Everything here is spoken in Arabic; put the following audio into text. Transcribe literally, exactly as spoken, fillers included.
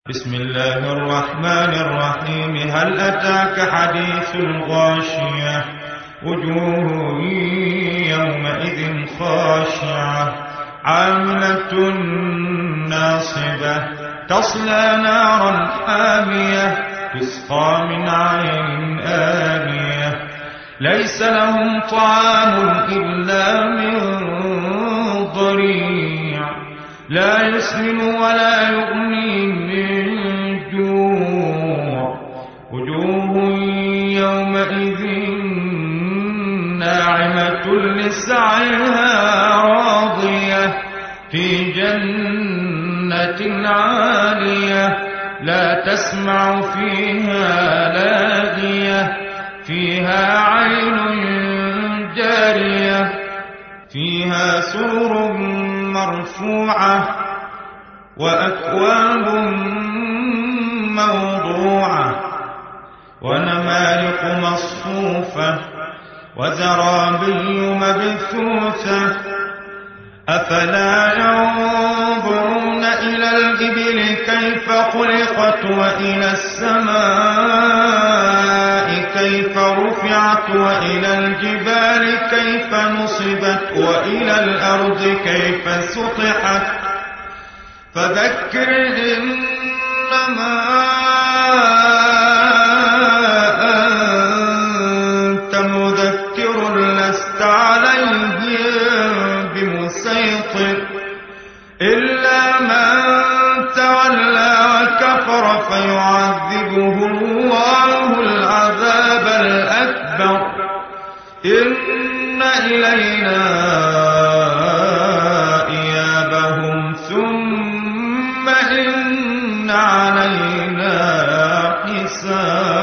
بسم الله الرحمن الرحيم. هل أتاك حديث الغاشية؟ وجوه يومئذ خاشعة عاملة ناصبة تصلى نارا حامية تسقى من عين آنية ليس لهم طعام إلا من ضريع لا يسمن ولا يغني من جوع وجوه يومئذ ناعمة لسعيها راضية في جنة عالية لا تسمع فيها لاغية فيها عين جارية فيها سرر مرفوعة وأكواب موضوعة ونمارق مصفوفة وزرابي مبثوثة أفلا ينظرون إلى الإبل كيف خلقت وإلى السماء كيف رفعت وإلى الجبال كيف نصبت وإلى الأرض كيف سطحت فذكر إنما أنت مذكر لست عليهم بمسيطر إلا من تولى وكفر فيعذبه الله العذاب الأكبر إن إلينا إيابهم ثم إن علينا حسابهم.